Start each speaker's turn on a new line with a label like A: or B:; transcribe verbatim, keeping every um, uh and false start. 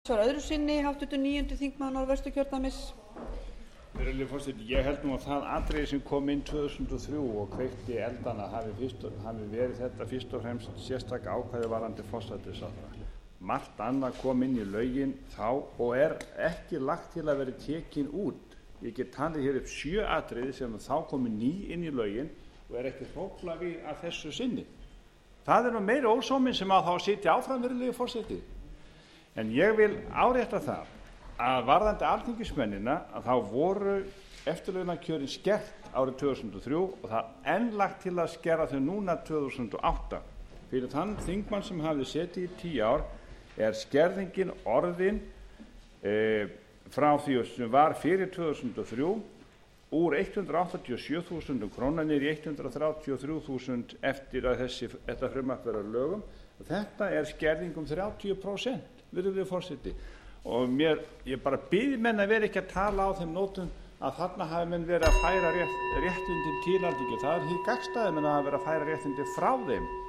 A: Svar öðru sinni háttvirtur níundi þingmaður Norðvesturkjördæmis.
B: Virðulegur forseti, ég held nú að það atriði sem kom inn tvö þúsund og þrjú og kveikti eldana hafi, fyrst, hafi verið þetta fyrst og fremst sérstaka ákvæði varðandi forsætisráðherra. Margt annað kom inn í lögin þá og er ekki lagt til að vera tekin út. Ég get talið hér upp sjö atriði sem þá komi ný inn í lögin og er ekki hrófla við að þessu sinni. Það er nú meiri ósóminn sem að þá sitja áfram, virðulegur forseti. En ég vil árétta það að varðandi alþingismennina að þá voru eftirlaunakjörin skert árið tvö þúsund og þrjú og það enn lagt til að skera þau núna tvö þúsund og átta. Fyrir þann þingmann sem hafði setið í tíu ár er skerðingin orðin e, frá því sem var fyrir tvö þúsund og þrjú úr hundrað áttatíu og sjö þúsund krónur niður í hundrað þrjátíu og þrjú þúsund eftir að þessi, þetta frumvarp verður að lögum. Þetta er skerðing um þrjátíu prósent, virðulegur forseti. Og mér, ég bara bið menn að vera ekki að tala á þeim nótum að þarna hafi menn verið að færa rétt, réttindin til Alþingis. Það er því gagnstæði menn að vera að færa réttindin frá þeim.